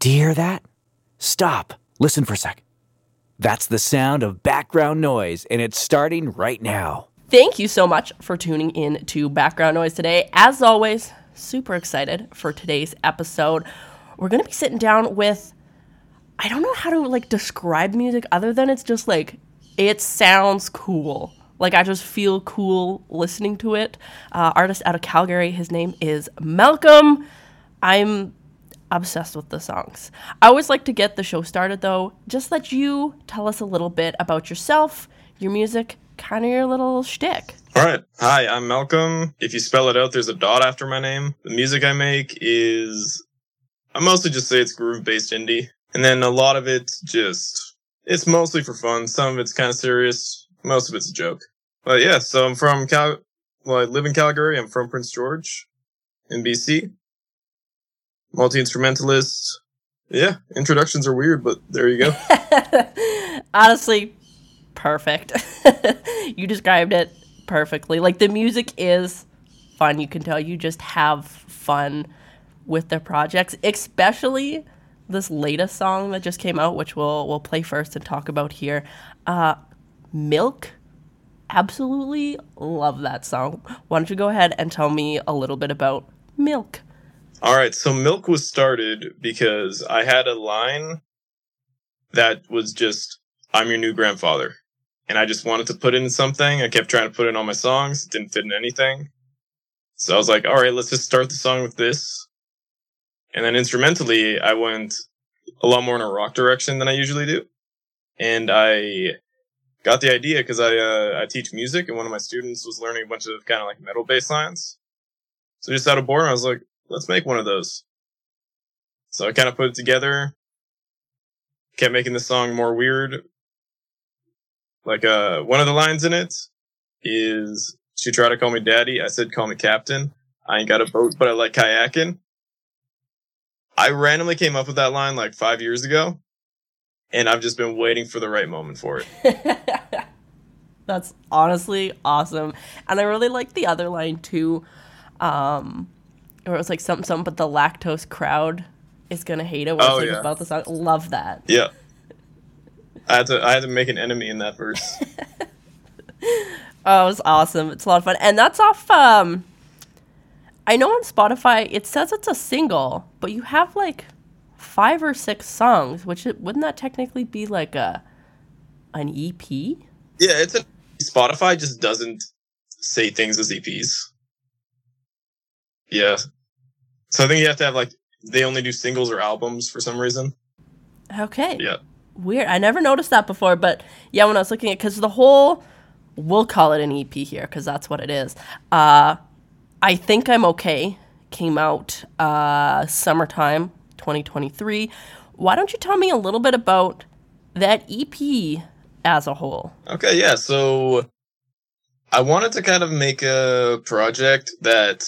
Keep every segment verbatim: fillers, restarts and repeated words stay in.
Do you hear that? Stop. Listen for a sec. That's the sound of background noise, and it's starting right now. Thank you so much for tuning in to Background Noise today. As always, super excited for today's episode. We're going to be sitting down with, I don't know how to like describe music other than it's just like, it sounds cool. Like I just feel cool listening to it. Uh, artist out of Calgary, his name is Malcolm. I'm obsessed with the songs. I always like to get the show started though. Just let you tell us a little bit about yourself, your music, kind of your little shtick. All right. Hi, I'm Malcolm. If you spell it out, there's a dot after my name. The music I make is, I mostly just say it's groove-based indie. And then a lot of it just, it's mostly for fun. Some of it's kind of serious. Most of it's a joke. But yeah, so I'm from Cal, well, I live in Calgary. I'm from Prince George in B C. Multi-instrumentalist. Yeah, introductions are weird, but there you go. Honestly, perfect. You described it perfectly. Like, the music is fun. You can tell you just have fun with the projects, especially this latest song that just came out, which we'll we'll play first and talk about here. Uh, Milk. Absolutely love that song. Why don't you go ahead and tell me a little bit about Milk? All right, so Milk was started because I had a line that was just, I'm your new grandfather. And I just wanted to put in something. I kept trying to put it on my songs. It didn't fit in anything. So I was like, all right, let's just start the song with this. And then instrumentally, I went a lot more in a rock direction than I usually do. And I got the idea because I uh, I teach music, and one of my students was learning a bunch of kind of like metal bass lines. So just out of boredom, I was like, let's make one of those. So I kind of put it together, kept making the song more weird. Like, uh, one of the lines in it is, she tried to call me daddy. I said, call me captain. I ain't got a boat, but I like kayaking. I randomly came up with that line like five years ago, and I've just been waiting for the right moment for it. That's honestly awesome. And I really like the other line too. Um, where it was like something, something, but the lactose crowd is gonna hate it. Where Oh, it's like yeah. about the song. Love that. Yeah. I had to I had to make an enemy in that verse. Oh, it was awesome. It's a lot of fun. And that's off, um, I know on Spotify it says it's a single, but you have like five or six songs, which it, wouldn't that technically be like a an E P? Yeah, it's a Spotify just doesn't say things as E Ps. Yeah. So I think you have to have like, they only do singles or albums for some reason. Okay. Yeah. Weird. I never noticed that before, but yeah, when I was looking at, because the whole, we'll call it an E P here, because that's what it is. Uh, I Think I'm Okay came out uh, summertime twenty twenty-three. Why don't you tell me a little bit about that E P as a whole? Okay, yeah. So I wanted to kind of make a project that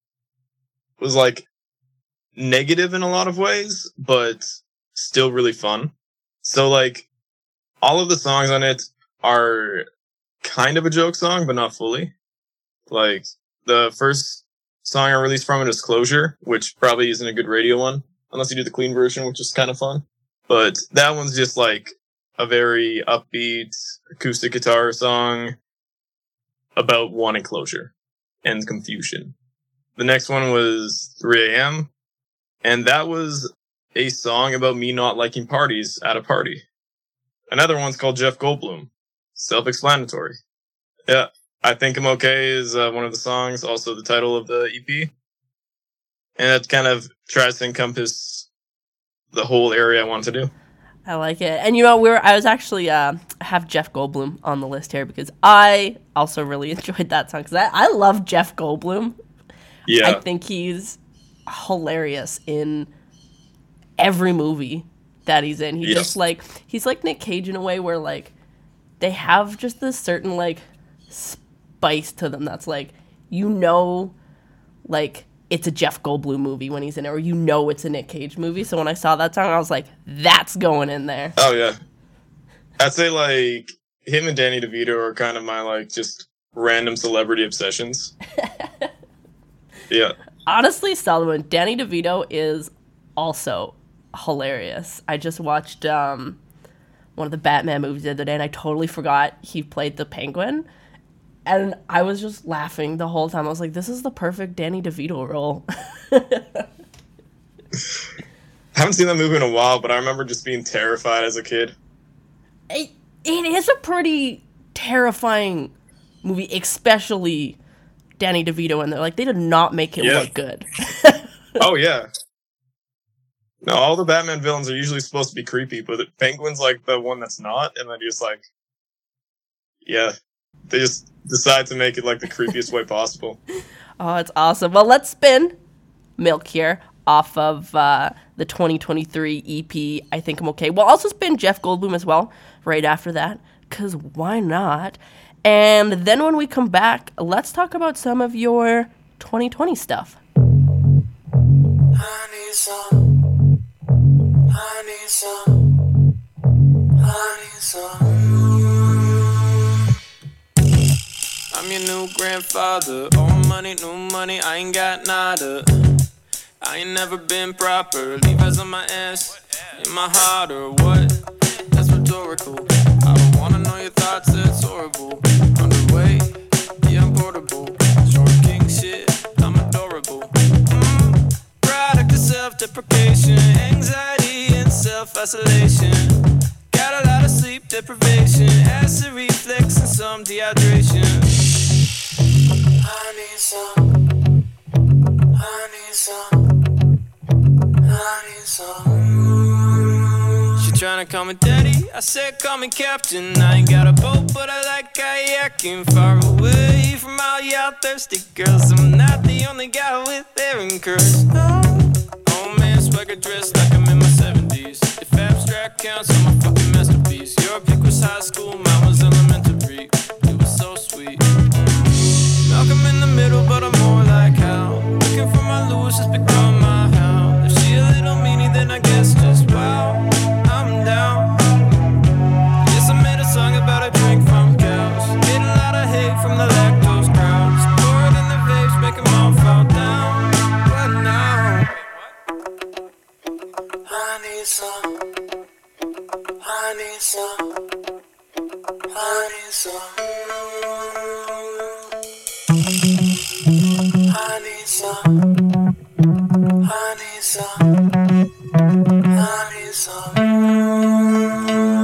was like negative in a lot of ways, but still really fun. So like all of the songs on it are kind of a joke song, but not fully. Like the first song I released from it is Closure, which probably isn't a good radio one, unless you do the clean version, which is kind of fun. But that one's just like a very upbeat acoustic guitar song about wanting closure and confusion. The next one was three a.m. and that was a song about me not liking parties at a party. Another one's called Jeff Goldblum. Self-explanatory. Yeah, I Think I'm Okay is uh, one of the songs, also the title of the E P. And that kind of tries to encompass the whole area I want to do. I like it. And you know, we were I was actually uh have Jeff Goldblum on the list here because I also really enjoyed that song because I, I love Jeff Goldblum. Yeah. I think he's hilarious in every movie that he's in. He Yes. just like he's like Nick Cage in a way where like they have just this certain like spice to them that's like, you know, like it's a Jeff Goldblum movie when he's in it, or you know it's a Nick Cage movie. So when I saw that song, I was like, that's going in there. Oh, yeah. I'd say, like, him and Danny DeVito are kind of my, like, just random celebrity obsessions. Yeah. Honestly, Solomon, Danny DeVito is also hilarious. I just watched um, one of the Batman movies the other day, and I totally forgot he played the Penguin. And I was just laughing the whole time. I was like, this is the perfect Danny DeVito role. I haven't seen that movie in a while, but I remember just being terrified as a kid. It, it is a pretty terrifying movie, especially Danny DeVito. And they're like, they did not make it Yeah. look good. Oh, yeah. No, all the Batman villains are usually supposed to be creepy, but the Penguin's like the one that's not, and then you're just like, yeah. They just decide to make it like the creepiest way possible. Oh, it's awesome. Well, let's spin Milk here off of uh, the twenty twenty-three E P, I Think I'm Okay. We'll also spin Jeff Goldblum as well right after that, because why not? And then when we come back, let's talk about some of your twenty twenty stuff. I need some. I need some. I need some. I'm your new grandfather. All money, new money, I ain't got nada. I ain't never been proper. Levi's on my ass, in my heart or what? That's rhetorical. I don't wanna know your thoughts, that's horrible. Underway, yeah, I'm portable. Short king shit, I'm adorable. Mm, product of self-deprecation, anxiety and self-isolation. Got a lot of sleep deprivation, acid reflex and some dehydration. I need some. I need some. I need some. She tryna call me daddy, I said call me captain. I ain't got a boat, but I like kayaking. Far away from all y'all thirsty girls. I'm not the only guy with hair and curls. No. Oh man, swagger dressed like I'm in my seventies. If abstract counts, I'm a fucking masterpiece. Your pick was high school, mine was elementary. It was so sweet. Malcolm in the middle, but I'm more like Hal. Looking for my Lewis, has become my hound. If she a little meanie, then I guess just wow, I'm down. Yes, I made a song about a drink from cows. Get a lot of hate from the lactose crowds. Pour it in their vapes, make them all fall down. But now I need some. I need some. I need some. I need some. I need some. I need some.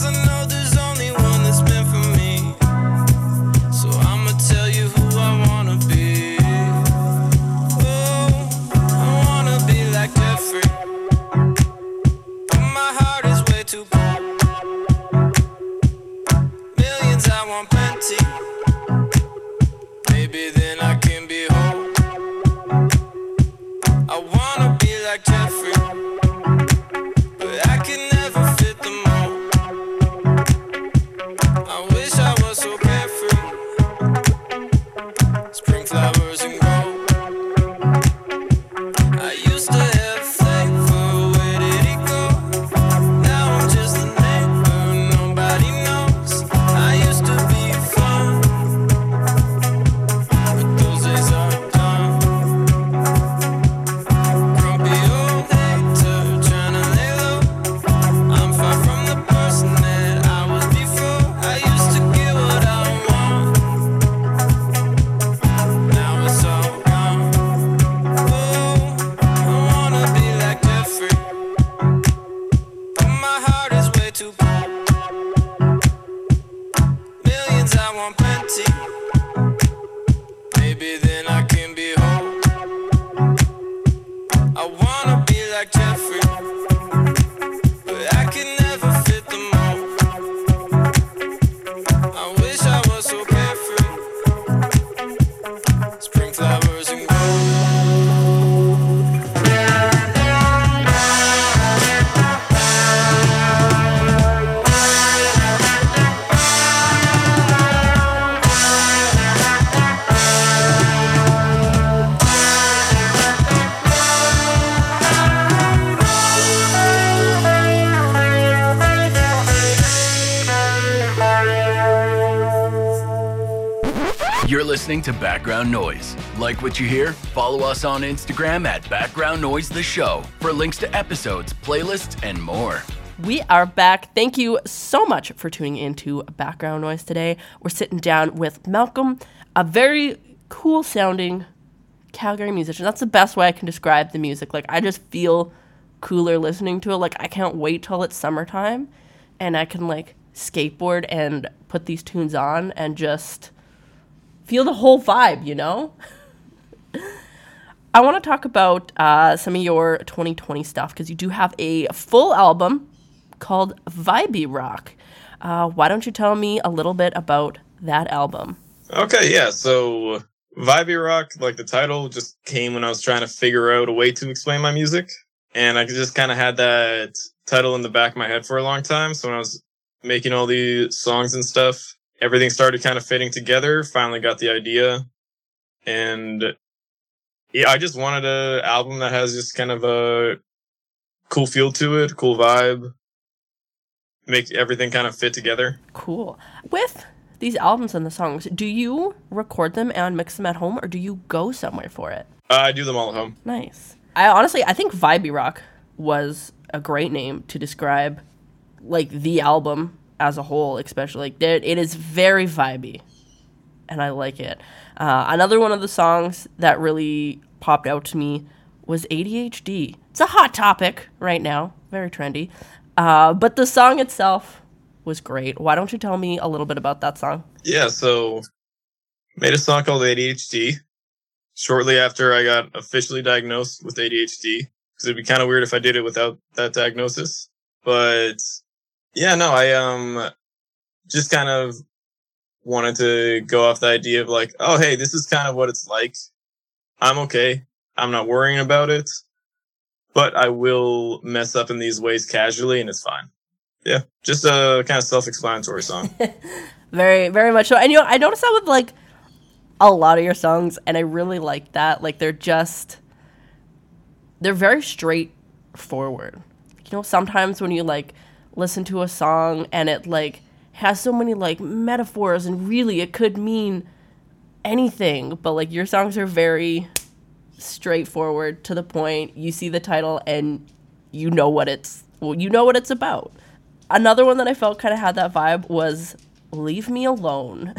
Wanna Millions, I want plenty. Maybe then I can be whole. I wanna be like Jeffrey, but I can never fit the mold. I wish I was so carefree. Spring flowers and gold. I used to have faith, but where did it go? Now I'm just a neighbor nobody knows. I used to be fun, but those days are done. Grumpy old hater trying to lay low. I'm far from the person that I was before. I used to get what I want. Now it's all gone. Oh, I wanna be like Jeffrey, but my heart is way too cold. Millions, I want plenty. Maybe then I can be whole. I wanna be like Jeffrey, but I can never fit the mold. I wish I was so carefree. Spring flowers and gold. You're listening to Background Noise. Like what you hear? Follow us on Instagram at Background Noise The Show for links to episodes, playlists, and more. We are back. Thank you so much for tuning into Background Noise today. We're sitting down with Malcolm, a very cool sounding Calgary musician. That's the best way I can describe the music. Like, I just feel cooler listening to it. Like, I can't wait till it's summertime and I can like skateboard and put these tunes on and just feel the whole vibe, you know? I want to talk about uh, some of your twenty twenty stuff because you do have a full album called Vibey Rock. Uh, why don't you tell me a little bit about that album? Okay, yeah. So Vibey Rock, like the title, just came when I was trying to figure out a way to explain my music. And I just kind of had that title in the back of my head for a long time. So when I was making all these songs and stuff, everything started kind of fitting together. Finally got the idea. And yeah, I just wanted an album that has just kind of a cool feel to it, cool vibe. Make everything kind of fit together. Cool. With these albums and the songs, do you record them and mix them at home, or do you go somewhere for it? Uh, I do them all at home. Nice. I honestly, I think Vibey Rock was a great name to describe, like, the album as a whole, especially. Like, there, it is very vibey, and I like it. Uh, another one of the songs that really popped out to me was A D H D. It's a hot topic right now, very trendy. Uh, but the song itself was great. Why don't you tell me a little bit about that song? Yeah, so made a song called A D H D shortly after I got officially diagnosed with A D H D, because it'd be kind of weird if I did it without that diagnosis. But yeah, no, I um just kind of wanted to go off the idea of like, oh, hey, this is kind of what it's like. I'm okay. I'm not worrying about it. But I will mess up in these ways casually, and it's fine. Yeah, just a kind of self-explanatory song. Very, very much so. And, you know, I noticed that with, like, a lot of your songs, and I really like that. Like, they're just, they're very straightforward. You know, sometimes when you, like, listen to a song and it, like, has so many, like, metaphors, and really it could mean anything. But, like, your songs are very straightforward, to the point. You see the title and you know what it's well, you know what it's about. Another one that I felt kind of had that vibe was Leave Me Alone.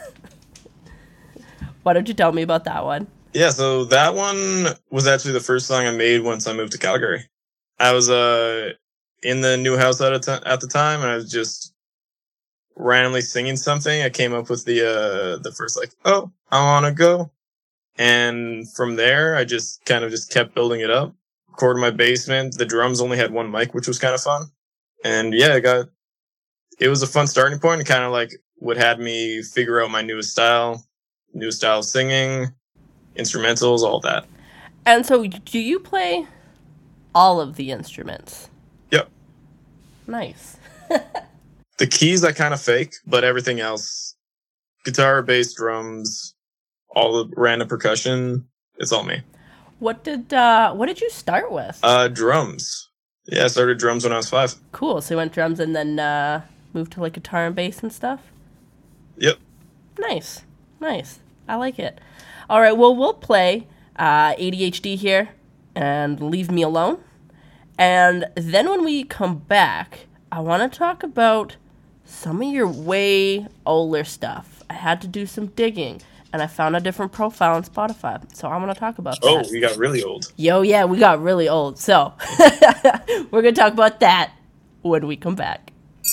Why don't you tell me about that one? Yeah, so that one was actually the first song I made once I moved to Calgary. I was uh in the new house at, a t- at the time, and I was just randomly singing something. I came up with the uh the first, like, oh, I wanna go. And from there, I just kind of just kept building it up. Recorded in my basement. The drums only had one mic, which was kind of fun. And yeah, it got, it was a fun starting point. It kind of like what had me figure out my newest style, new style singing, instrumentals, all that. And so, do you play all of the instruments? Yep. Nice. The keys I kind of fake, but everything else, guitar, bass, drums, all the random percussion, it's all me. What did uh, what did you start with? Uh, drums. Yeah, I started drums when I was five. Cool. So you went drums and then uh, moved to like guitar and bass and stuff? Yep. Nice. Nice. I like it. All right. Well, we'll play uh, A D H D here and Leave Me Alone. And then when we come back, I want to talk about some of your way older stuff. I had to do some digging, and I found a different profile on Spotify. So I'm going to talk about Oh, that. we got really old. Yo, yeah, we got really old. So we're going to talk about that when we come back.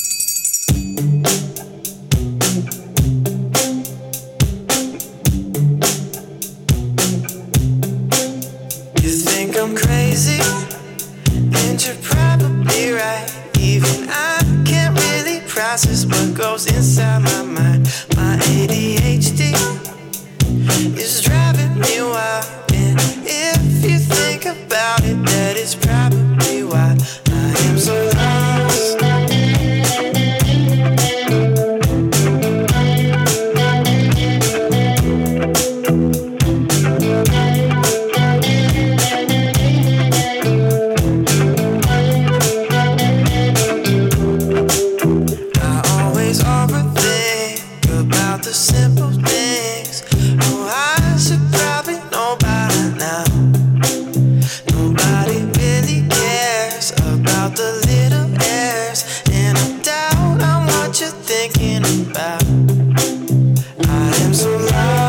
You think I'm crazy, and you're probably right. Even I can't really process what goes inside my mind. My A D H D is driving me wild, and if you think about it, that is probably why I am so lost. I always overthink about the simple things. Oh, I should probably know by now. Nobody really cares about the little errors, and I doubt I'm what you're thinking about. I am so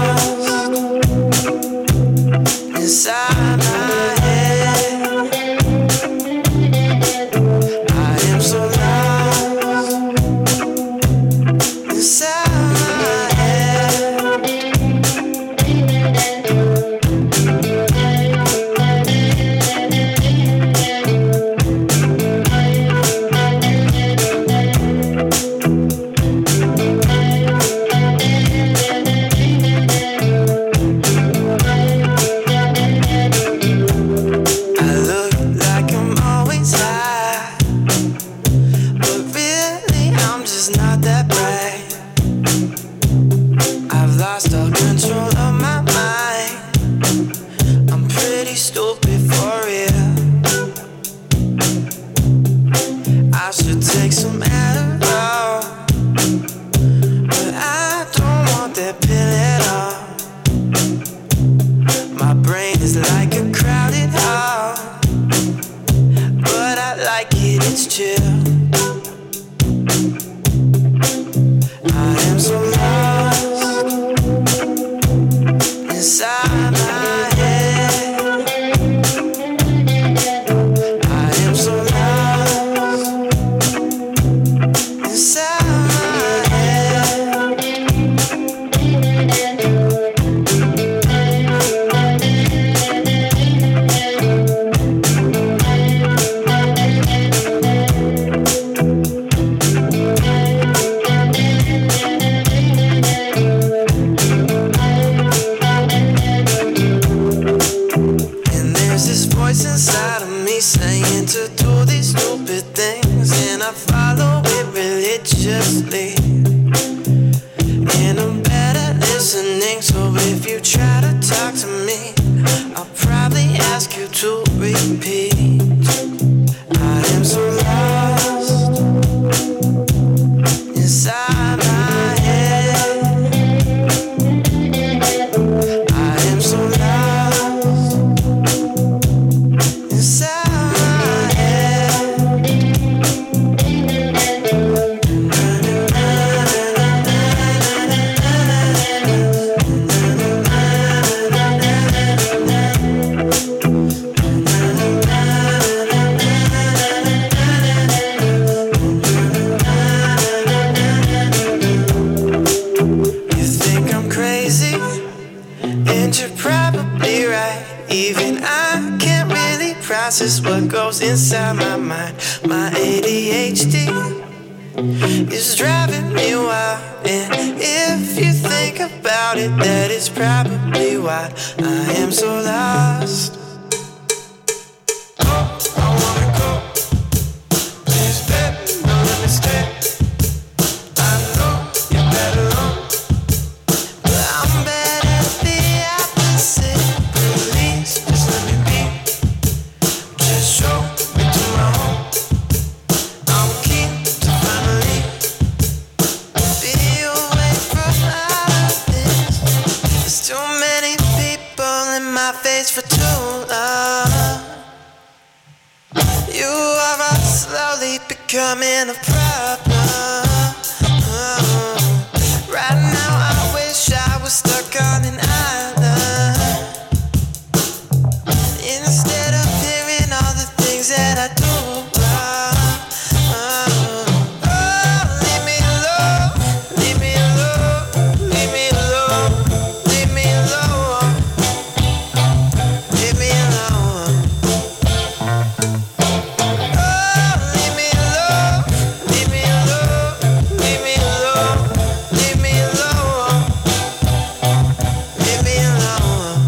lost inside my head. I am so lost inside my head. I look like I'm always high, but really I'm just not that bright. I've lost all control of my mind. I'm pretty stupid for real. I should take some Adderall, but I don't want that pill at all. My brain is like a crowded hall, but I like it, it's chill. I am so lost inside my head. I am so lost inside my head. And there's this voice inside of me saying to do these stupid things, and I follow it religiously. And I'm bad at listening, so if you try to talk to me, I'll probably ask you to repeat. I am so lost inside my head. I am so lost inside my head. You think I'm crazy, and you're probably right. Even I can't really process what goes inside my mind. My A D H D is driving me wild. And if you think about it, that is probably why I am so lost. Oh, I wanna go. Please, baby, don't let me stay. I know you're better run, but I'm bad at the opposite. Please, just let me be. Just show me to my home. I'm keen to finally be away from all of this. There's too many people in my face for too long. You are all slowly becoming a problem. Right now I wish I was stuck on an island, instead of hearing all the things that I do. Oh, leave me alone, leave me alone, leave me alone, leave me alone, leave me alone. Oh, leave me alone, leave me alone, leave me alone, leave me alone, leave me alone.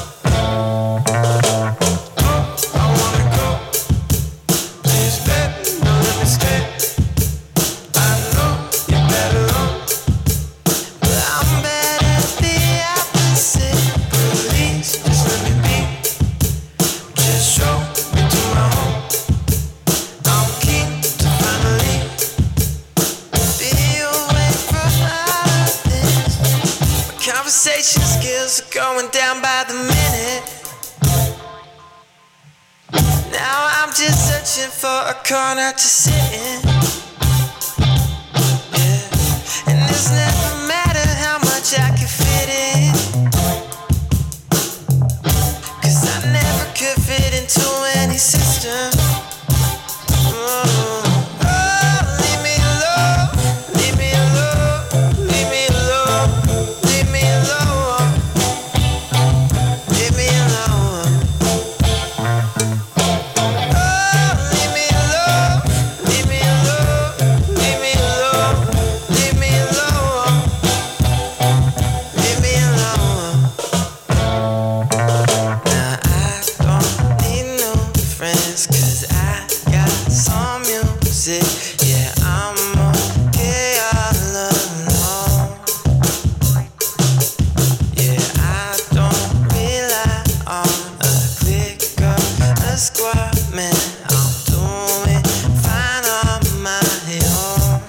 Oh, I wanna go. Please, baby, don't let me stay. I know you're better run, but I'm bad at the opposite. Please, just let me be. Just show me to my home. I'm keen to finally be away from all of this. My conversation skills are going down by the minute. Now I'm just searching for a corner to sit in. Yeah. And it's never matter how much I can fit in, 'cause I never could fit into any system. Oh, leave me alone, leave me alone, leave me alone, leave me alone, leave me alone. Oh, leave me alone, leave me alone, leave me alone, leave me alone, leave me alone. Now I don't need no friends, 'cause I got some music. Yeah, I'm okay all alone. Yeah, I don't rely on a clique or a squad, man. I'm doing fine on my own.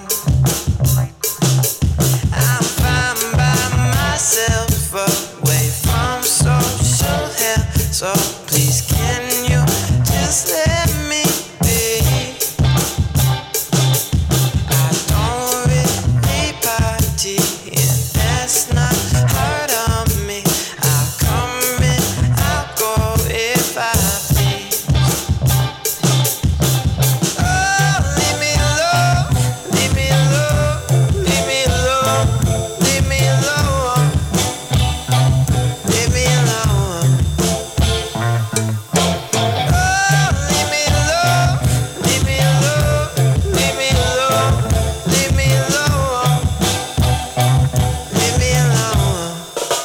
I'm fine by myself, away from social hell. So please, can you just let me be? I don't really party, and that's not hard on me. I'll come in, I'll go if I please. Oh, leave me alone, leave me alone, leave me alone, leave me alone, leave me alone. Oh, leave me alone, leave me alone, leave me alone, leave me alone, leave me alone.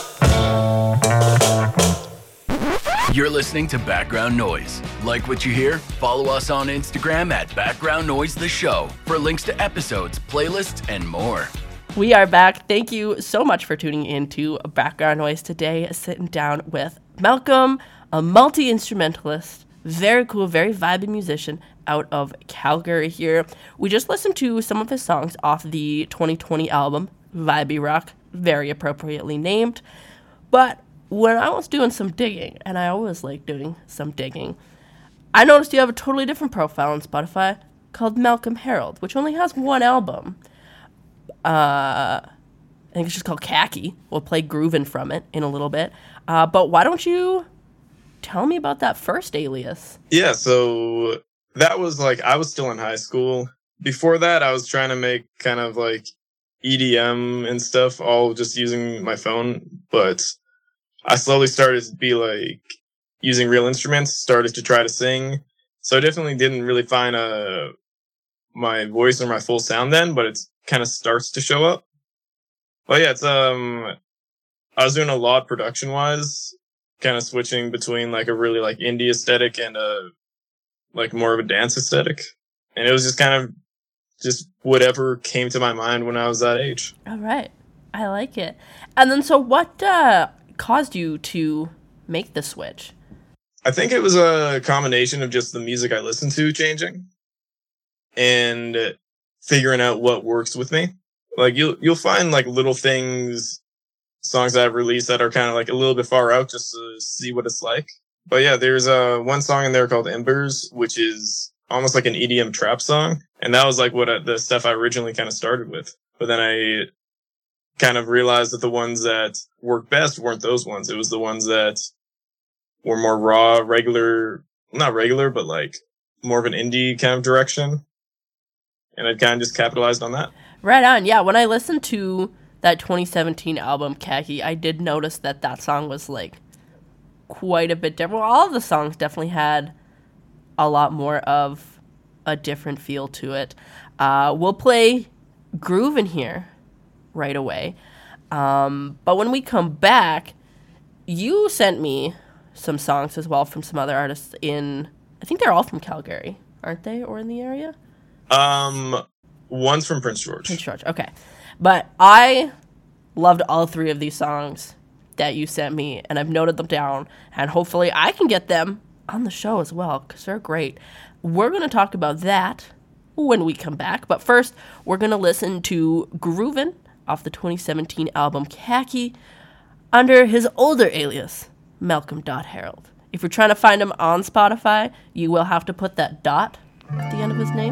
You're listening to Background Noise. Like what you hear? Follow us on Instagram at Background Noise The Show for links to episodes, playlists, and more. We are back. Thank you so much for tuning in to Background Noise today. Sitting down with Malcolm, a multi-instrumentalist, very cool, very vibey musician out of Calgary here. We just listened to some of his songs off the twenty twenty album, Vibey Rock, very appropriately named. But when I was doing some digging, and I always like doing some digging, I noticed you have a totally different profile on Spotify called Malcolm Harold, which only has one album. Uh, I think it's just called Khaki. We'll play Groovin' from it in a little bit. Uh, but why don't you tell me about that first alias? Yeah, so that was like, I was still in high school. Before that, I was trying to make kind of like E D M and stuff, all just using my phone. But I slowly started to be like using real instruments, started to try to sing. So I definitely didn't really find a my voice or my full sound then, but it kind of starts to show up. But yeah, it's um, I was doing a lot production wise, kind of switching between like a really like indie aesthetic and a like more of a dance aesthetic, and it was just kind of just whatever came to my mind when I was that age. All right, I like it. And then, so what uh, caused you to make the switch? I think it was a combination of just the music I listened to changing and figuring out what works with me. Like you'll you'll find like little things, songs that I've released that are kind of like a little bit far out just to see what it's like. But yeah, there's uh, one song in there called Embers, which is almost like an E D M trap song. And that was like what I, the stuff I originally kind of started with. But then I kind of realized that the ones that worked best weren't those ones. It was the ones that were more raw, regular, not regular, but like more of an indie kind of direction. And I kind of just capitalized on that. Right on. Yeah, when I listened to that twenty seventeen album, Khaki, I did notice that that song was like quite a bit different. Well, all of the songs definitely had a lot more of a different feel to it. Uh, we'll play Groove in here right away. Um, but when we come back, you sent me some songs as well from some other artists in, I think they're all from Calgary, aren't they? Or in the area? Um, one's from Prince George. Prince George, okay. But I loved all three of these songs that you sent me, and I've noted them down, and hopefully I can get them on the show as well, because they're great. We're going to talk about that when we come back, but first, we're going to listen to Groovin' off the twenty seventeen album Khaki under his older alias, Malcolm Dot Harold. If you're trying to find him on Spotify, you will have to put that dot at the end of his name.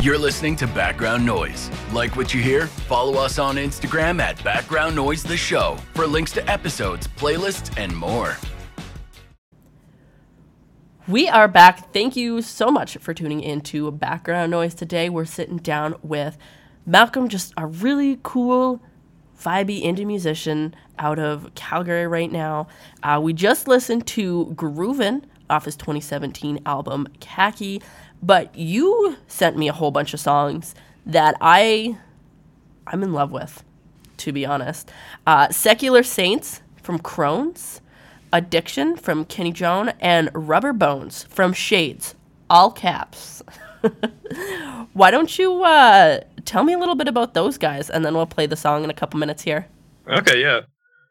You're listening to Background Noise. Like what you hear? Follow us on Instagram at Background Noise The Show for links to episodes, playlists, and more. We are back. Thank you so much for tuning in to Background Noise today. We're sitting down with Malcolm, just a really cool, vibey indie musician out of Calgary right now. Uh, we just listened to Groovin' off his twenty seventeen album Khaki, but you sent me a whole bunch of songs that I, I'm in love with, to be honest. Uh, Secular Saints from Crohn's, Addiction from Kenny Joan, and Rubber Bones from Shades, all caps. Why don't you uh, tell me a little bit about those guys, and then we'll play the song in a couple minutes here. Okay, yeah.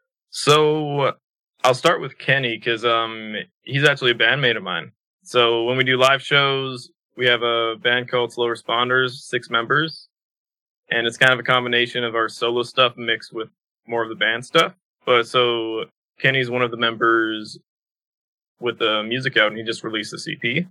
So I'll start with Kenny, because um, he's actually a bandmate of mine. So when we do live shows, we have a band called Slow Responders, six members. And it's kind of a combination of our solo stuff mixed with more of the band stuff. But so Kenny's one of the members with the music out, and he just released a C P.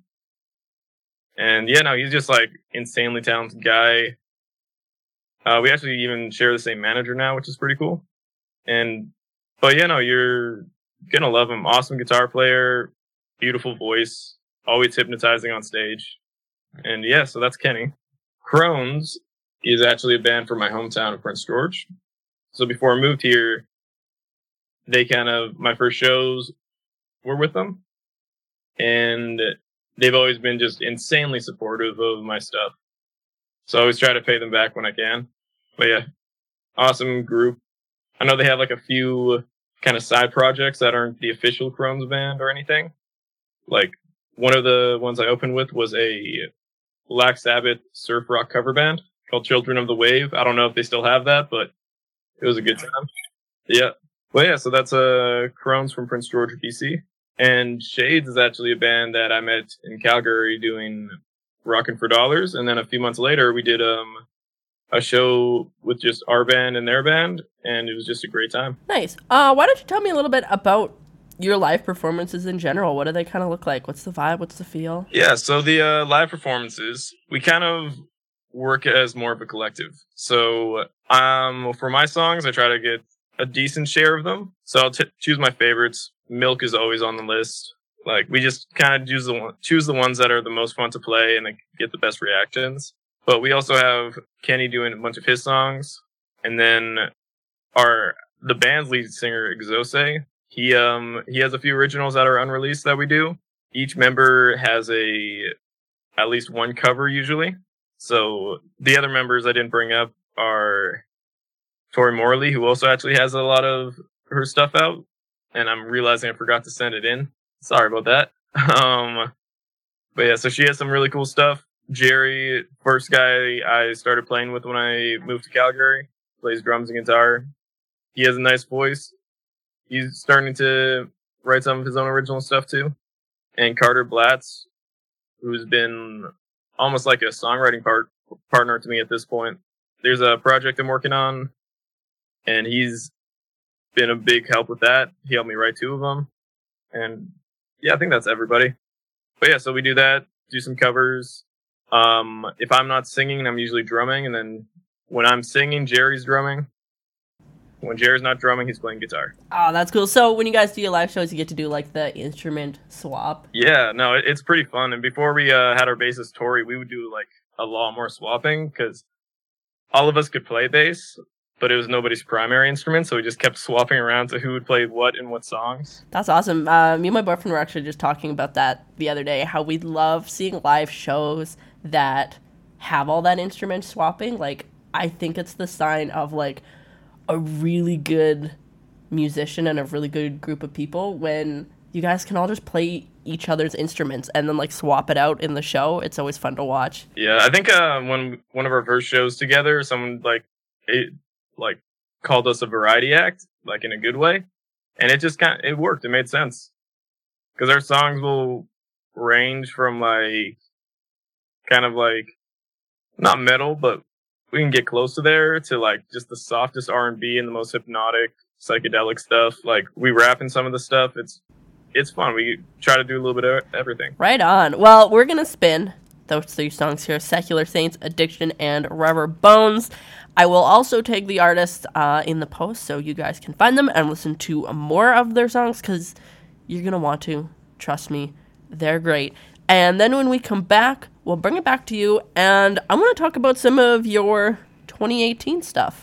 And yeah, no, he's just like insanely talented guy. Uh, we actually even share the same manager now, which is pretty cool. And, but yeah, no, you're gonna love him. Awesome guitar player, beautiful voice, always hypnotizing on stage. And yeah, so that's Kenny. Crohn's is actually a band from my hometown of Prince George. So before I moved here, they kind of, my first shows were with them. And they've always been just insanely supportive of my stuff. So I always try to pay them back when I can. But yeah, awesome group. I know they have like a few kind of side projects that aren't the official Crohn's band or anything. Like one of the ones I opened with was a Black Sabbath surf rock cover band called Children of the Wave. I don't know if they still have that, but it was a good time. Yeah. Well, yeah, so that's uh, Crohn's from Prince George, B C. And Shades is actually a band that I met in Calgary doing Rockin' for Dollars. And then a few months later, we did um, a show with just our band and their band, and it was just a great time. Nice. Uh, why don't you tell me a little bit about your live performances in general? What do they kind of look like? What's the vibe? What's the feel? Yeah, so the uh, live performances, we kind of work as more of a collective. So um, for my songs, I try to get a decent share of them. So I'll t- choose my favorites. Milk is always on the list. Like, we just kind of choose the one, choose the ones that are the most fun to play and like, get the best reactions. But we also have Kenny doing a bunch of his songs, and then our the band's lead singer Exose. He um he has a few originals that are unreleased that we do. Each member has a at least one cover usually. So the other members I didn't bring up are Tori Morley, who also actually has a lot of her stuff out, and I'm realizing I forgot to send it in. Sorry about that. Um, but yeah, so she has some really cool stuff. Jerry, first guy I started playing with when I moved to Calgary, plays drums and guitar. He has a nice voice. He's starting to write some of his own original stuff too. And Carter Blatz, who's been almost like a songwriting part, partner to me at this point. There's a project I'm working on, and he's been a big help with that. He helped me write two of them. And yeah, I think that's everybody. But yeah, so we do that, do some covers. Um, if I'm not singing, I'm usually drumming. And then when I'm singing, Jerry's drumming. When Jerry's not drumming, he's playing guitar. Oh, that's cool. So when you guys do your live shows, you get to do like the instrument swap? Yeah, no, it, it's pretty fun. And before we uh, had our bassist, Tori, we would do like a lot more swapping because all of us could play bass, but it was nobody's primary instrument, so we just kept swapping around to who would play what in what songs. That's awesome. Uh, me and my boyfriend were actually just talking about that the other day, how we love seeing live shows that have all that instrument swapping. Like, I think it's the sign of, like, a really good musician and a really good group of people when you guys can all just play each other's instruments and then, like, swap it out in the show. It's always fun to watch. Yeah, I think uh, when one of our first shows together, someone, like, it, like, called us a variety act, like, in a good way. And it just kind of, it worked. It made sense. Because our songs will range from, like, kind of, like, not metal, but we can get close to there to, like, just the softest R and B and the most hypnotic, psychedelic stuff. Like, we rap in some of the stuff. It's it's fun. We try to do a little bit of everything. Right on. Well, we're going to spin those three songs here, Secular Saints, Addiction, and Rubber Bones. I will also tag the artists uh, in the post so you guys can find them and listen to more of their songs because you're going to want to. Trust me, they're great. And then when we come back, we'll bring it back to you, and I'm going to talk about some of your twenty eighteen stuff.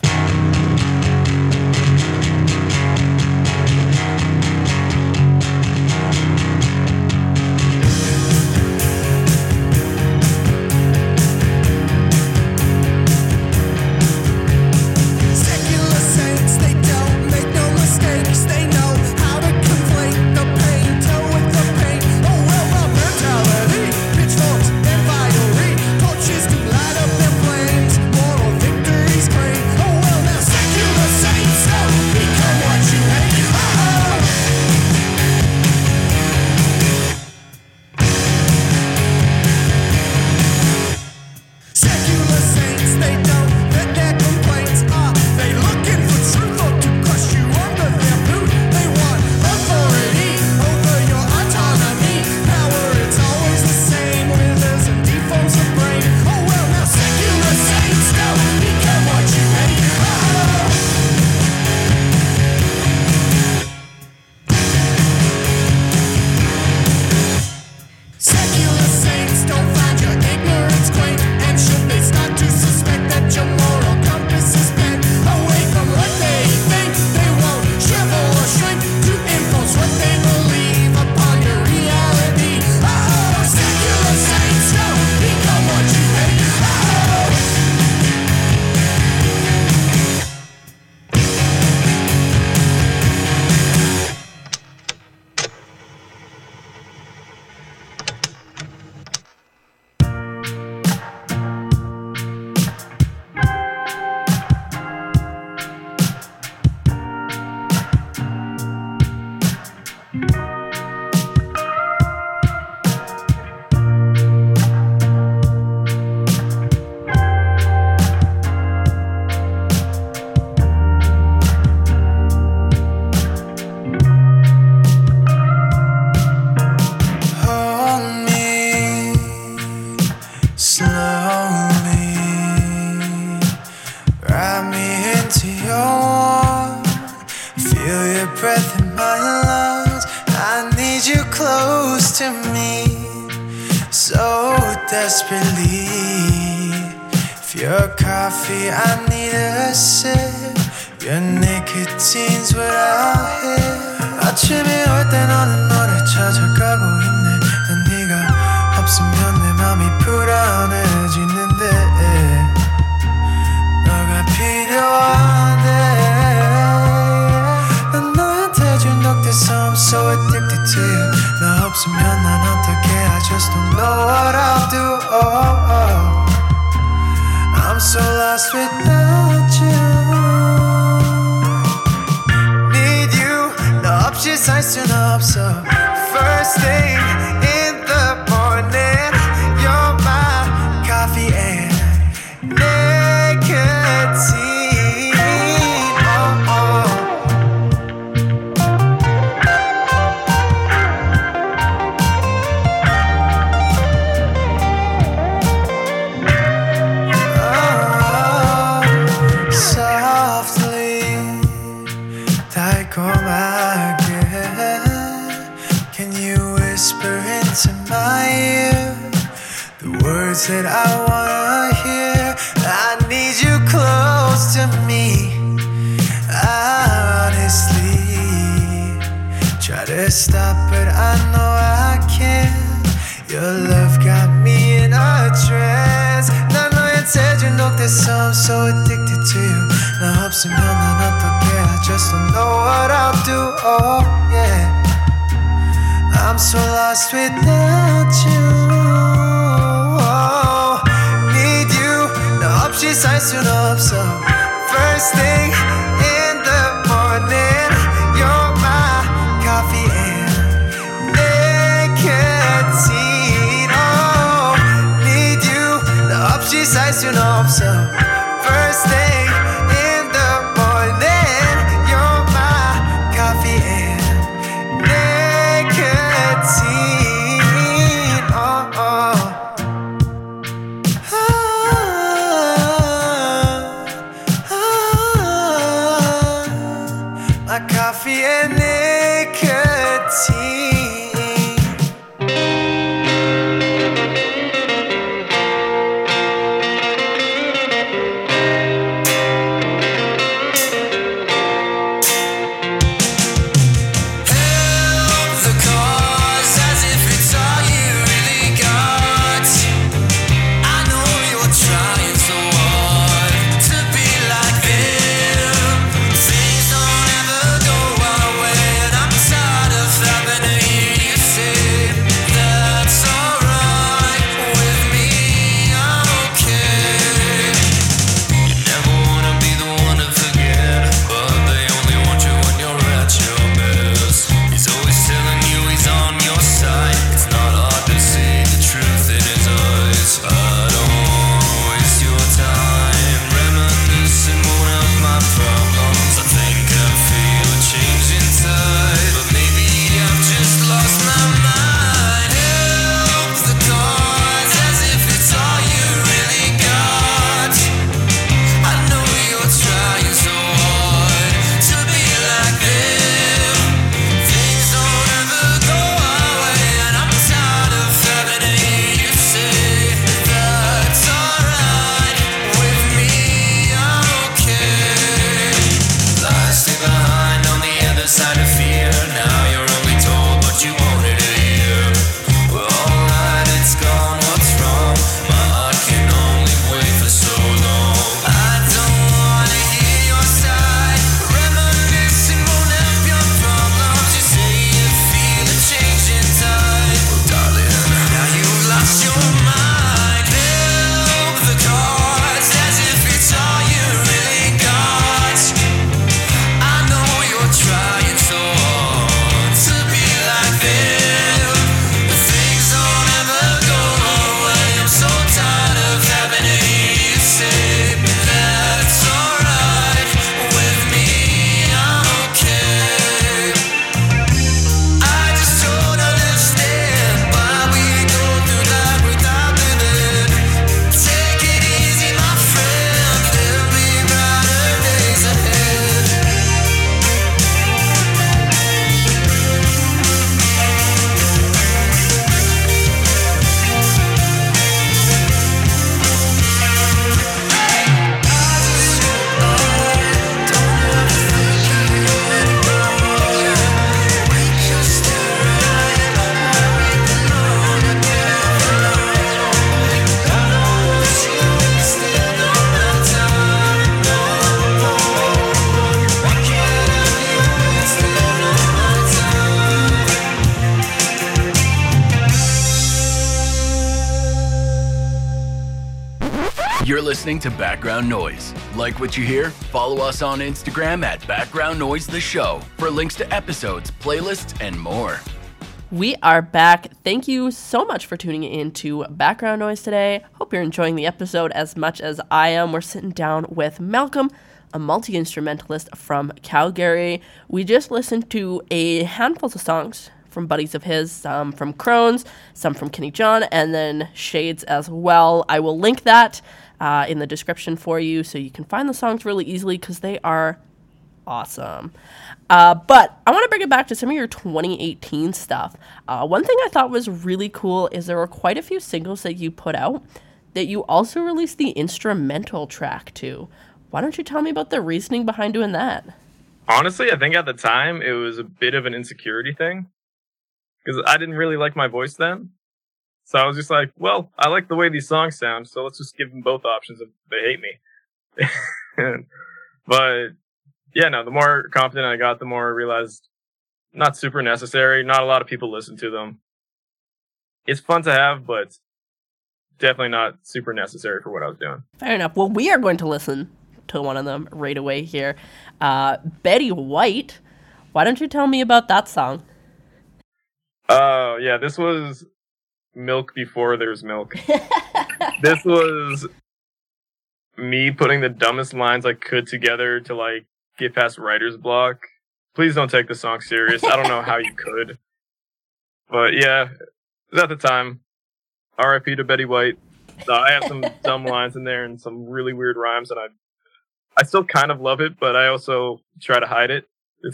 You're listening to Background Noise. Like what you hear? Follow us on Instagram at Background Noise The Show for links to episodes, playlists, and more. We are back. Thank you so much for tuning in to Background Noise today. Hope you're enjoying the episode as much as I am. We're sitting down with Malcolm, a multi-instrumentalist from Calgary. We just listened to a handful of songs from buddies of his, some from Crohn's, some from Kenny John, and then Shades as well. I will link that uh, in the description for you so you can find the songs really easily because they are awesome. Uh, but I want to bring it back to some of your twenty eighteen stuff. Uh, one thing I thought was really cool is there were quite a few singles that you put out that you also released the instrumental track to. Why don't you tell me about the reasoning behind doing that? Honestly, I think at the time it was a bit of an insecurity thing because I didn't really like my voice then. So I was just like, well, I like the way these songs sound, so let's just give them both options if they hate me. But yeah, no, the more confident I got, the more I realized not super necessary. Not a lot of people listen to them. It's fun to have, but definitely not super necessary for what I was doing. Fair enough. Well, we are going to listen to one of them right away here. Uh, Betty White. Why don't you tell me about that song? Oh, uh, yeah, this was milk before there's milk. This was me putting the dumbest lines I could together to, like, get past writer's block. Please don't take the song serious. I don't know how you could. But yeah, it was at the time. R I P to Betty White. So I have some dumb lines in there and some really weird rhymes, and I I still kind of love it, but I also try to hide it.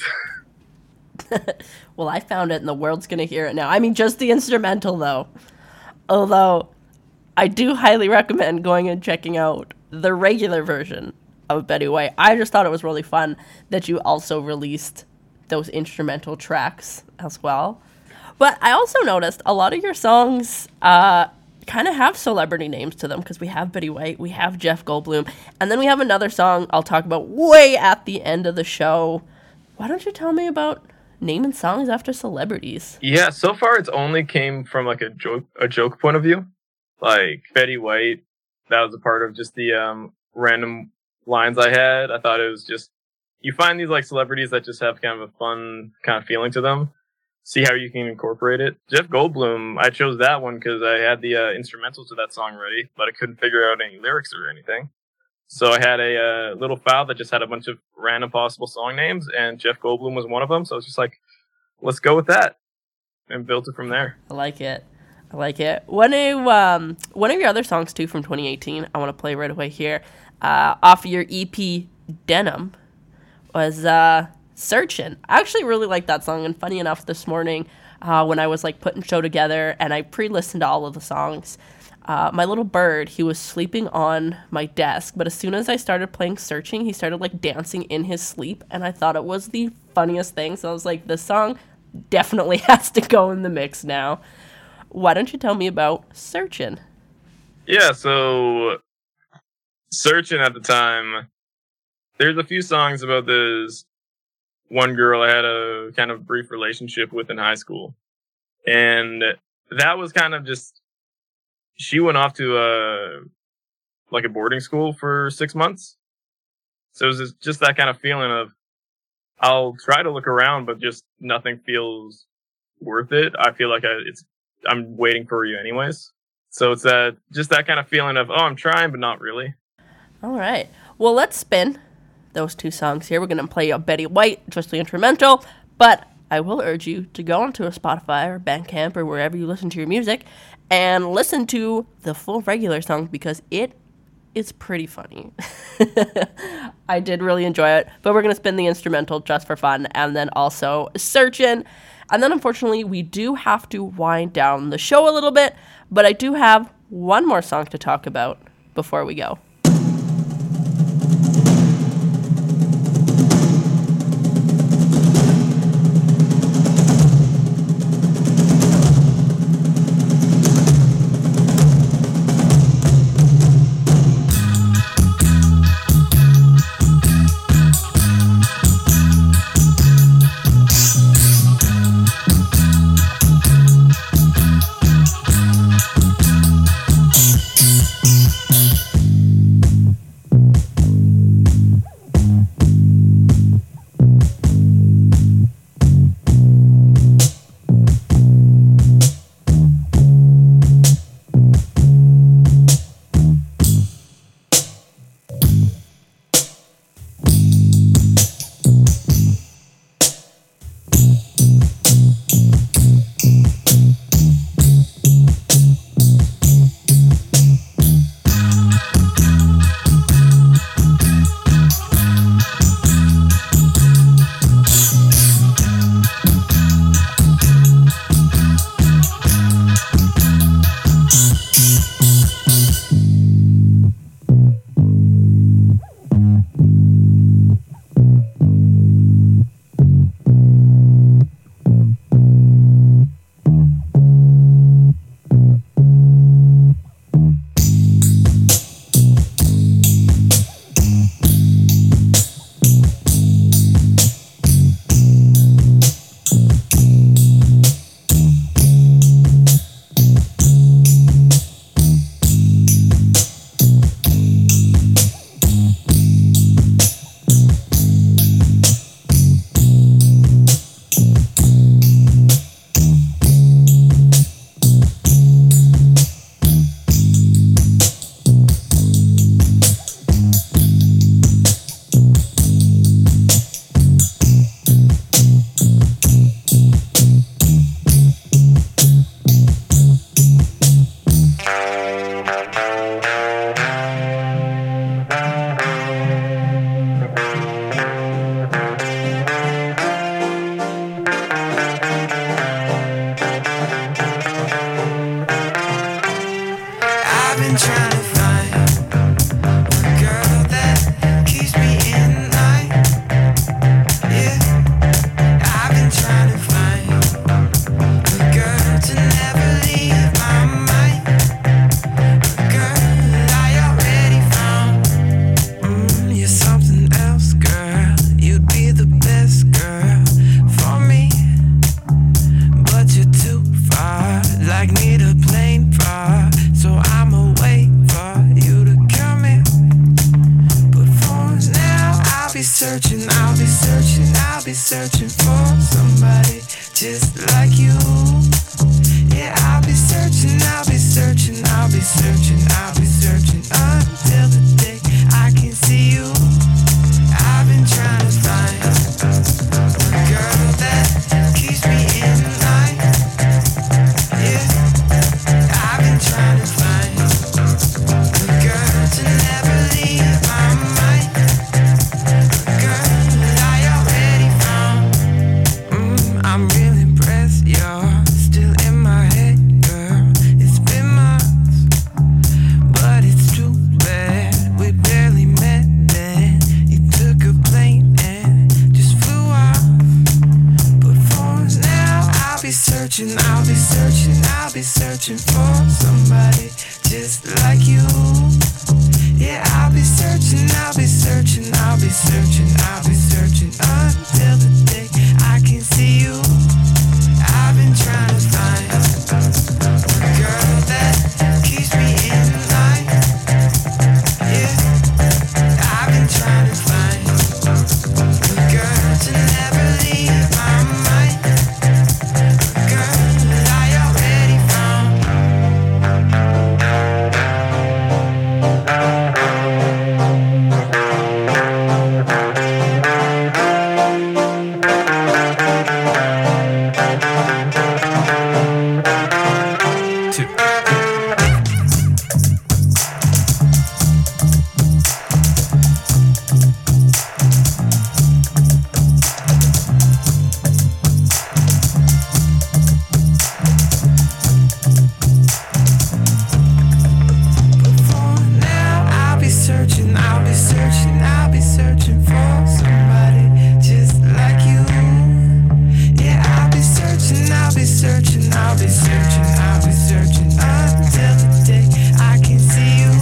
Well, I found it and the world's going to hear it now. I mean, just the instrumental, though. Although, I do highly recommend going and checking out the regular version of Betty White. I just thought it was really fun that you also released those instrumental tracks as well. But I also noticed a lot of your songs uh, kind of have celebrity names to them because we have Betty White, we have Jeff Goldblum, and then we have another song I'll talk about way at the end of the show. Why don't you tell me about naming songs after celebrities? Yeah, so far it's only came from like a joke, a joke point of view. Like Betty White, that was a part of just the um, random lines I had. I thought it was just, you find these like celebrities that just have kind of a fun kind of feeling to them. See how you can incorporate it. Jeff Goldblum, I chose that one because I had the uh, instrumental to that song ready, but I couldn't figure out any lyrics or anything. So I had a uh, little file that just had a bunch of random possible song names, and Jeff Goldblum was one of them. So I was just like, let's go with that, and built it from there. I like it. I like it. One of um, one of your other songs too from twenty eighteen, I want to play right away here. Uh, off of your E P Denim was uh, Searchin'. I actually really like that song, and funny enough, this morning uh, when I was like putting show together and I pre-listened to all of the songs, uh, my little bird, he was sleeping on my desk, but as soon as I started playing Searching, he started like dancing in his sleep, and I thought it was the funniest thing. So I was like, this song definitely has to go in the mix now. Why don't you tell me about Searchin'? Yeah, so Searching at the time, there's a few songs about this one girl I had a kind of brief relationship with in high school. And that was kind of just, she went off to a, like a boarding school for six months. So it was just that kind of feeling of, I'll try to look around, but just nothing feels worth it. I feel like I, it's, I'm waiting for you anyways. So it's that, just that kind of feeling of, oh, I'm trying, but not really. All right. Well, let's spin those two songs here. We're going to play a Betty White, just the instrumental, but I will urge you to go onto a Spotify or Bandcamp or wherever you listen to your music and listen to the full regular song because it is pretty funny. I did really enjoy it, but we're going to spin the instrumental just for fun and then also Searchin'. And then unfortunately, we do have to wind down the show a little bit, but I do have one more song to talk about before we go. been trying to find a girl that keeps me in line. Yeah, I've been trying to find a girl to never leave my mind. A girl I already found. Mm, you're something else, girl. You'd be the best girl for me. But you're too far, like need a plane far. So I'ma wait for you to come in. But for now, I'll be searching, I'll be searching, I'll be searching for somebody just like you. Yeah, I'll be searching, I'll be searching, I'll be searching, I'll be searching until the day I can see you. I've been trying to find a girl that keeps me in line. Yeah, I've been trying to find a girl to never leave my mind. A girl that I already found. Mm, I'm really impressed, you're still in my head, girl. It's been months, but it's too bad we barely met then. You took a plane and just flew off. But for now, I'll be searching, I'll be searching, I'll be searching for somebody just like you. Yeah, I'll be searching, I'll be searching, I'll be searching, I'll be searching until the day I can see you. I've been trying to find a girl that keeps me in line. Yeah, I've been trying to find a girl to never leave my mind. A girl that I already found. Two. For now, I'll be searching, I'll be searching, I'll be searching for somebody just like you. Yeah, I'll be searching, I'll be searching, I'll be searching, I'll be searching until the day I can see you.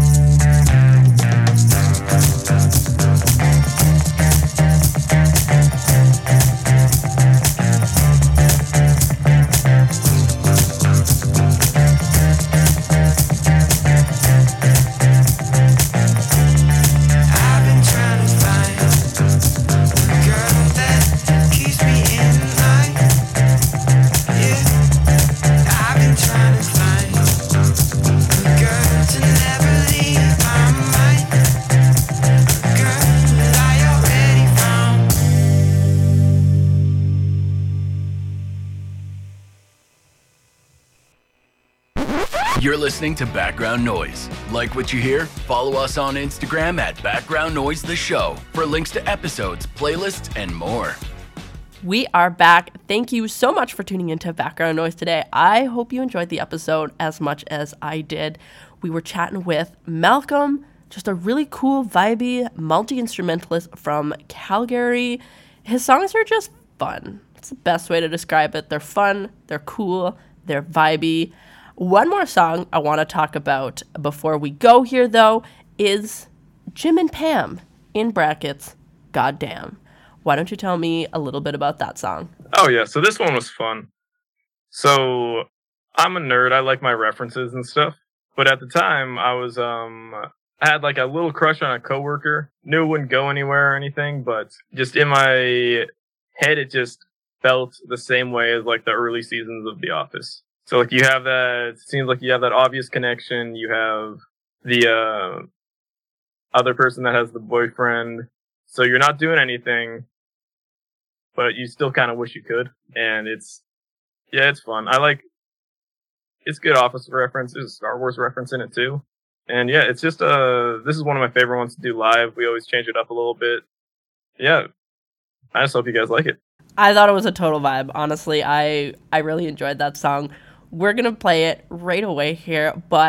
I've been trying to find a girl that keeps me in line. Yeah, I've been trying to find a girl to never leave my mind. A girl that I already found. You're listening to Background Noise. Like what you hear? Follow us on Instagram at Background Noise The Show for links to episodes, playlists, and more. We are back. Thank you so much for tuning into Background Noise today. I hope you enjoyed the episode as much as I did. We were chatting with Malcolm, just a really cool, vibey multi-instrumentalist from Calgary. His songs are just fun. It's the best way to describe it. They're fun, they're cool, they're vibey. One more song I want to talk about before we go here, though, is Jim and Pam, in brackets, Goddamn. Why don't you tell me a little bit about that song? Oh yeah, so this one was fun. So I'm a nerd. I like my references and stuff. But at the time, I was um I had like a little crush on a coworker. Knew it wouldn't go anywhere or anything, but just in my head, it just felt the same way as like the early seasons of The Office. So like you have that. It seems like you have that obvious connection. You have the uh, other person that has the boyfriend. So you're not doing anything, but you still kind of wish you could. And it's, yeah, it's fun. I like, it's good Office reference. There's a Star Wars reference in it too. And yeah, it's just, uh, this is one of my favorite ones to do live. We always change it up a little bit. Yeah. I just hope you guys like it. I thought it was a total vibe. Honestly, I, I really enjoyed that song. We're going to play it right away here. But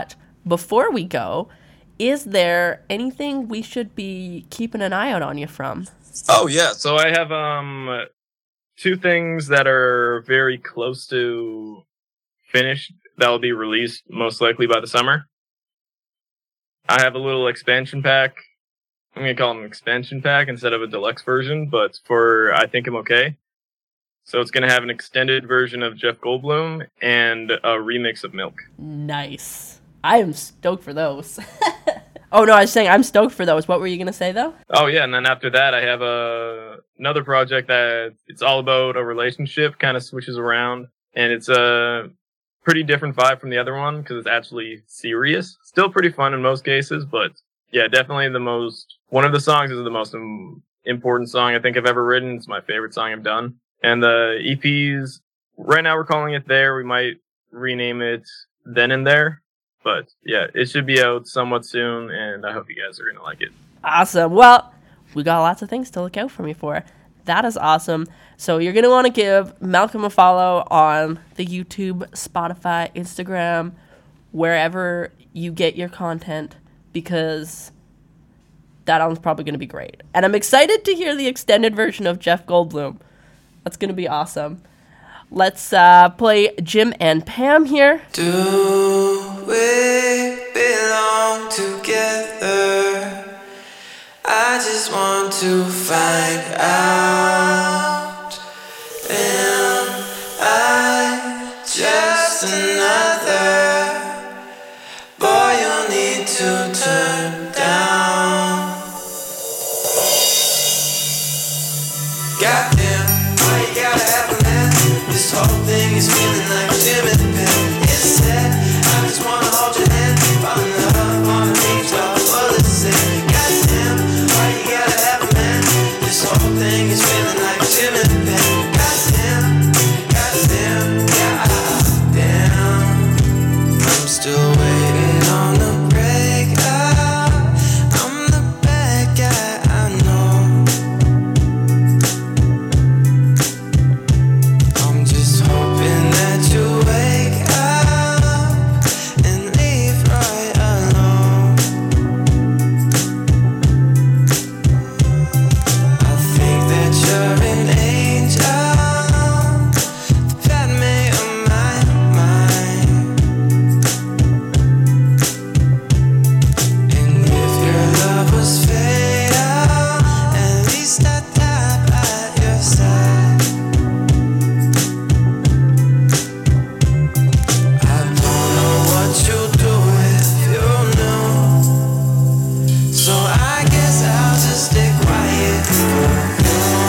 before we go, is there anything we should be keeping an eye out on you from? Oh, yeah. So I have um two things that are very close to finished that will be released most likely by the summer. I have a little expansion pack. I'm going to call it an expansion pack instead of a deluxe version, but for I Think I'm Okay. So it's going to have an extended version of Jeff Goldblum and a remix of Milk. Nice. I am stoked for those. Oh, no, I was saying I'm stoked for those. What were you going to say, though? Oh, yeah, and then after that, I have a, another project that it's all about a relationship, kind of switches around, and it's a pretty different vibe from the other one because it's actually serious. Still pretty fun in most cases, but yeah, definitely the most, one of the songs is the most um, important song I think I've ever written. It's my favorite song I've done. And the E Ps, right now we're calling it There. We might rename it Then and There. But yeah, it should be out somewhat soon, and I hope you guys are going to like it. Awesome. Well, we got lots of things to look out for me for. That is awesome. So you're going to want to give Malcolm a follow on the YouTube, Spotify, Instagram, wherever you get your content, because that album's probably going to be great. And I'm excited to hear the extended version of Jeff Goldblum. That's going to be awesome. Let's uh, play Jim and Pam here. Do we belong together? I just want to find out. Am I just another boy you'll need to turn down? Goddamn, why you gotta have a man? This whole thing is feeling like Jim and Pam. It's sad, I just wanna hold your hand. Fall in love, wanna reach all full of sin. Goddamn, why you gotta have a man? This whole thing is feeling like Jim and Pam. Goddamn, goddamn, goddamn. I'm still waiting on the breakup. I'm the bad guy, I know. I'm just hoping that you wake up and leave right alone. I think that you're an angel that made of my mind. And if your love was fatal, at least I'd die by your side. I don't know what you'll do if you know, so I guess I'll just stay quiet for now.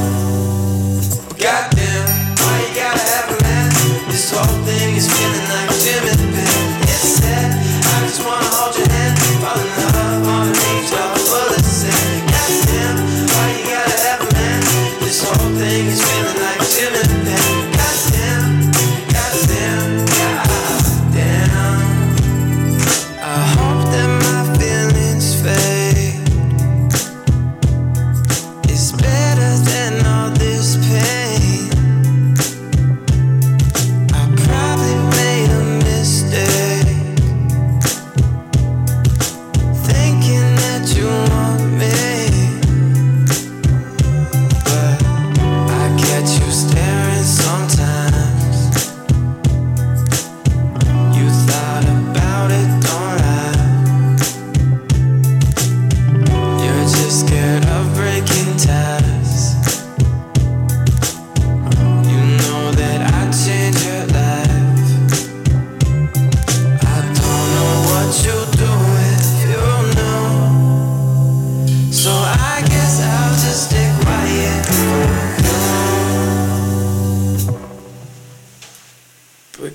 Goddamn, why you gotta have a man? This whole thing is feeling like Jim and Pam. It's sad, I just wanna hold your hand. Fall in love, wanna reach all full of sin. Goddamn, why you gotta have a man? This whole thing is feeling like Jim and Pam. Goddamn, goddamn, goddamn. I hope that my feelings fade. It's better than all this pain. I probably made a mistake, thinking that you want me, but I catch you staring sometimes. You thought about it, don't lie. You're just scared of breaking ties. You know that I'd change your life. I don't know what you'll do if you know, so I guess I'll just stay quiet for now. But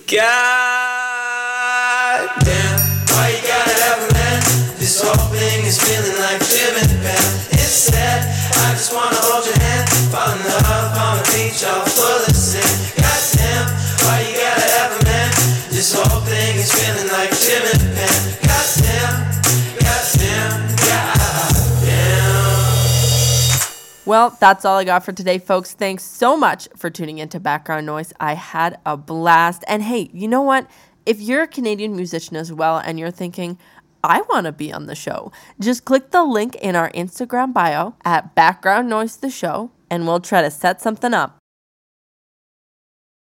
goddamn, why you gotta have a man? This whole thing is feeling like Jim and Pam. It's sad, I just wanna hold your hand. Fall in love on a beach all full of sin. Goddamn, why you gotta have a man? This whole thing is feeling like Jim and Pam. Goddamn, goddamn, goddamn. Well, that's all I got for today, folks. Thanks so much for tuning into Background Noise. I had a blast. And hey, you know what? If you're a Canadian musician as well and you're thinking, I want to be on the show, just click the link in our Instagram bio at Background Noise the Show and we'll try to set something up.